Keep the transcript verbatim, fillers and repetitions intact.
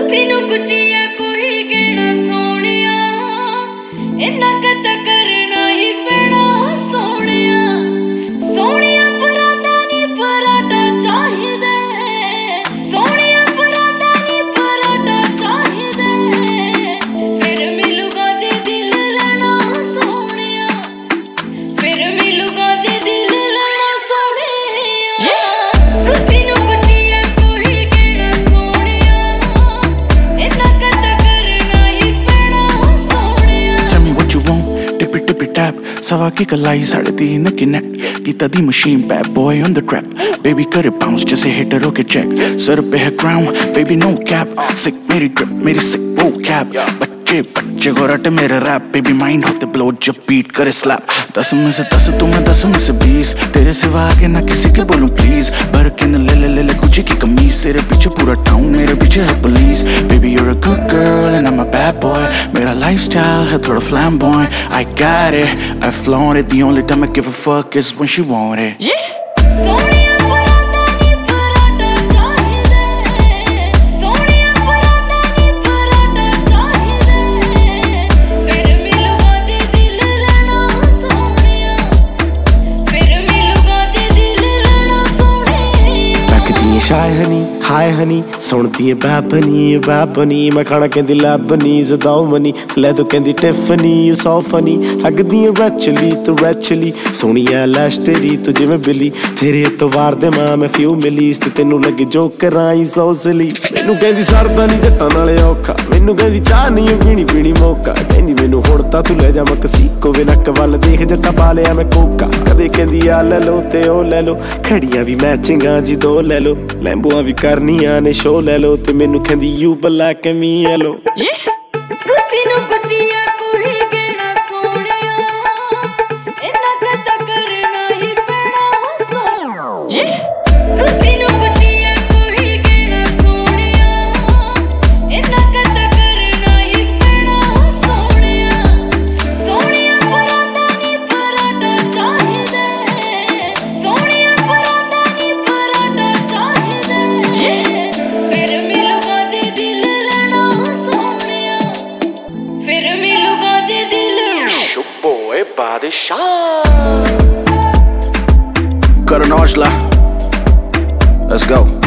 ਤੁਸੀਂ ਨੂੰ ਕੁਚੀਆ ਕੋਈ ਕਹਿਣਾ ਸੋਹਣਿਆ ਇੰਨਾ ਕਦ ਕਰਨਾ ਹੀ ਪੈਣਾ ਸੋਹਣਿਆ ਸੋਹਣਿਆ ਪਰਾਂਦਾ ਨੀ ਪਰਾਂਠਾ ਚਾਹੀਦਾ ਸੋਹਣਿਆ ਪਰਾਂਦਾ ਨੀ ਪਰਾਂਠਾ ਚਾਹੀਦਾ ਫਿਰ ਮਿਲੂਗਾ ਜੇ ਦਿਲ ਲੈਣਾ ਸੋਹਣਿਆ ਫਿਰ ਮਿਲੂਗਾ ਜੇ ਦਿਲ ਲੈਣਾ ਸੋਹਣਿਆ ਤੁਸੀਂ ਨੂੰ ਕੁਚੀਆ ਕੋਈ ਕਹਿਣਾ ਸੋਹਣਿਆ ਇੰਨਾ ਕਦ ਕਰਨਾ ਹੀ ਪੈਣਾ ਸੋਹਣਿਆ Tell me what you want, dip it, dip it, tap. Sawa ki kalai sade teen ki neck. Kita di machine, bad boy on the trap. Baby cut it bounce, just a hit rocket check. Sir pe hai ground, baby no cap. Sick meri drip, meri sick vocab. बच्चे बच्चे को रट मेरे rap, baby mind होते blow जब beat करे slap. दस में से दस तू मैं दस में से बीस, तेरे सिवा आगे ना किसी के बोलूं please. भर के न ले ले ले ले गुच्ची की कमीज, तेरे पीछे पूरा town, मेरे पीछे है police. Baby you're a good girl and I'm a bad boy. मेरा lifestyle है थोड़ा flamboyant. I got it, I flaunt it. The only time I give a fuck is when she want it. Yeah. ਸੋਹਣਿਆ ਪਰਾਂਦਾ ਨੀ ਪਰਾਂਠਾ ਚਾਹੀਦਾ ਸੋਹਣਿਆ ਪਰਾਂਦਾ ਨੀ ਪਰਾਂਠਾ ਚਾਹੀਦਾ ਫਿਰ ਮਿਲੂਗਾ ਜੇ ਦਿਲ ਲੈਣਾ ਸੋਹਣਿਆ ਫਿਰ ਮਿਲੂਗਾ ਜੇ ਦਿਲ ਲੈਣਾ ਸੋਹਣਿਆ ਤੱਕਦੀ shy honey, hi honey, ਸੁਣਦੀ ਏ ਬਾਬਨੀ ਬਾਬਨੀ ਮੈਂ ਖਾਣਾ ਕਹਿੰਦੀ ਲੱਭਨੀ ਜ਼ਦਾਉ ਮਨੀ ਲੈ ਤੂੰ ਕਹਿੰਦੀ ਟਿਫਨੀ ਯੂ ਸੋ ਫਨੀ ਲੱਗਦੀ ਏ ਰੈਚਲੀ ਤੂੰ ਰੈਚਲੀ ਸੋਹਣੀ ਐ ਲੈਸ਼ ਤੇਰੀ ਤੂੰ ਜਿਵੇਂ ਬਿੱਲੀ ਤੇਰੇ ਇਤਵਾਰ ਦੇ ਮਾਂ ਮੈਂ ਫਿਊ ਮਿਲੀ ਤੇ ਤੈਨੂੰ ਲੱਗੇ ਜੋ ਕਰਾਈ ਸੋਸਲੀ ਮੈਨੂੰ ਕਹਿੰਦੀ ਸਰਦਾ ਨਹੀਂ ਜੱਟਾਂ ਨਾਲੇ ਔਖਾ ਮੈਨੂੰ ਕਹਿੰਦੀ ਚਾਹ ਨਹੀਂ ਪੀਣੀ ਪੀਣੀ ਮੌਕਾ ਕਹਿੰਦੀ ਮੈਨੂੰ ਹੁਣ ਤਾਂ ਤੂੰ ਲੈ ਜਾ ਮੈਂ ਕਸੀਕੋ ਵੇ ਨੱਕ ਵੱਲ ਦੇਖ ਜੱਟਾ ਪਾ ਲਿਆ ਮੈਂ ਕੋਕਾ ਕਦੇ ਕਹਿੰਦੀ ਆ ਲੈ ਲੋ ਤੇ ਉਹ ਲੈ ਲੋ ਖੜੀਆਂ ਵੀ ਮੈਚਿੰਗਾਂ ਜੀ ਦੋ ਲੈ ਲੋ ਲੈਂਬੂਆਂ ਵੀ ਕਰਨੀਆਂ ਨੇ ਸ਼ੋ ਲੈ ਲੋ ਤੇ ਮੈਨੂੰ ਕਹਿੰਦੀ ਯੂ ਬਲੈਕ ਮੀ ਯੈਲੋ ਤੁਸੀਂ ਨੂੰ ਕੁਚੀਆ ਕੋਈ ਕਹਿਣਾ ਸੋਹਣਿਆ ਇੰਨਾ ਕਦ ਕਰਨਾ ਹੀ ਪੈਣਾ ਸੋਹਣਿਆ ਤੁਸੀਂ ਨੂੰ ਕੁਚੀਆ ਕੋਈ ਕਹਿਣਾ ਸੋਹਣਿਆ ਇੰਨਾ ਕਦ ਕਰਨਾ ਹੀ ਪੈਣਾ ਸੋਹਣਿਆ ਸੋਹਣਿਆ ਪਰਾਂਦਾ ਨੀ ਪਰਾਂਠਾ ਚਾਹੀਦਾ ਸੋਹਣਿਆ ਪਰਾਂਦਾ ਨੀ ਪਰਾਂਠਾ ਚਾਹੀਦਾ ਫਿਰ ਮਿਲੂਗਾ ਜੇ ਦਿਲ ਲੈਣਾ ਸੋਹਣਿਆ ਫਿਰ ਮਿਲੂਗਾ ਜੇ ਦਿਲ Your boy body shot. Got an Osla. Let's go.